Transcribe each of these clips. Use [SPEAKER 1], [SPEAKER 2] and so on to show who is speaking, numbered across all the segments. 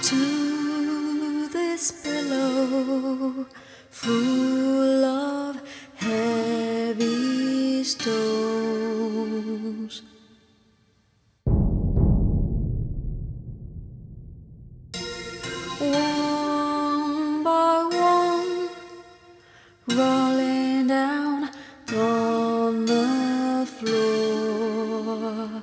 [SPEAKER 1] to this pillow full of heavy stones. One by one, rolling down on the floor.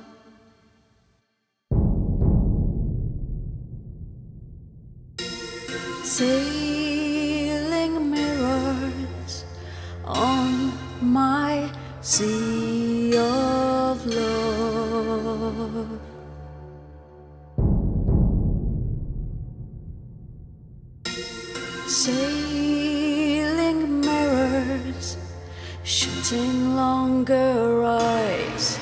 [SPEAKER 1] Sailing mirrors on my sea of love. Sailing mirrors, shooting longer eyes.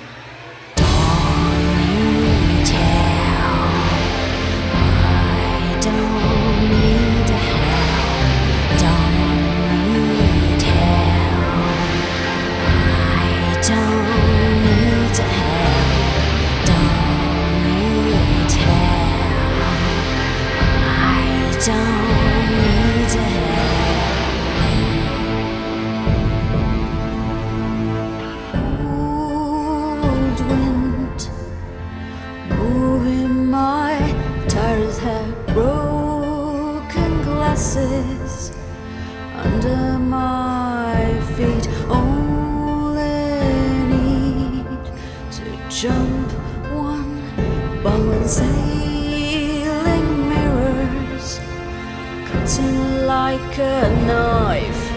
[SPEAKER 1] Broken glasses under my feet, all I need to jump one by one. Sailing mirrors, cutting like a knife.